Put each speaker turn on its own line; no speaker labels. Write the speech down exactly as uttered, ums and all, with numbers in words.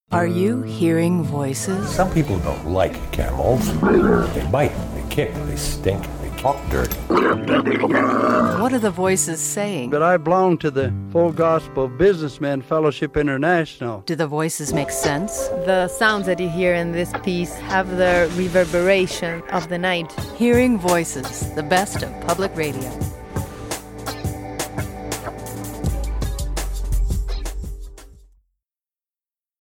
Are you hearing voices?
Some people don't like camels. They bite, they kick, they stink, they talk dirty.
What are the voices saying?
But I belong to the Full Gospel Businessmen Fellowship International.
Do the voices make sense?
The sounds that you hear in this piece have the reverberation of the night.
Hearing Voices, the best of public radio.